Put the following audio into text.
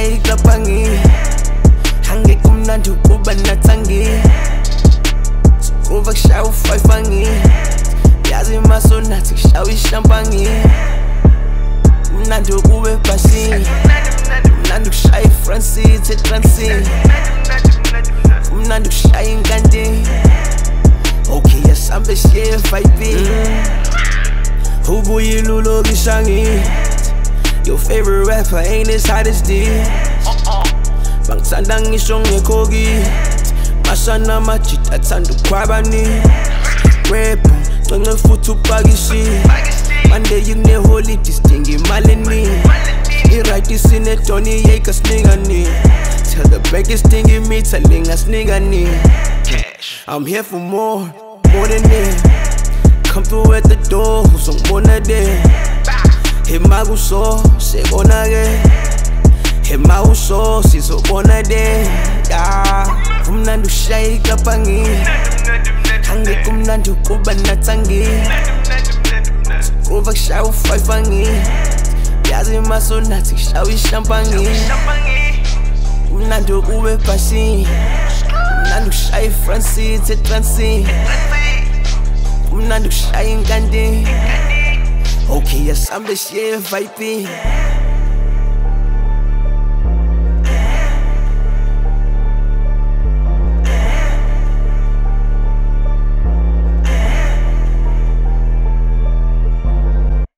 ushaya ikapangi angekho mnandi ukuba natsangi uva kushaya u-5 angi yazi maso nathi kushaya ishampangi mnandi ukube ebhasini mnandi kushaya i-Francis etransini mnandi kushaya inkanti okay yasambe siye e-vibini ubuyile ulokisha ngithi your favorite rapper ain't as hot as this bangithanda ngisho ngekho kithi mashana amajita athanda ukhwabani rap cence futhi upakishile mande yine-holiday sidinga imali eningi i-right isinedoni yeka siningani tell the bank isdinga imitha lingasinika nini I'm here for more than that come through at the door uzongibona there hema kuso sebona-ke hema uso sizobona there umnandi ushaya ikapangi angekho mnandi ukuba natsangi uva kushaya u-5 angi yazi maso nathi kushaya ishampangi umnandi ukube ebhasini umnandi kushaya i-Francis etransini umnandi kushaya inkanti okay yasambe siye e-vibini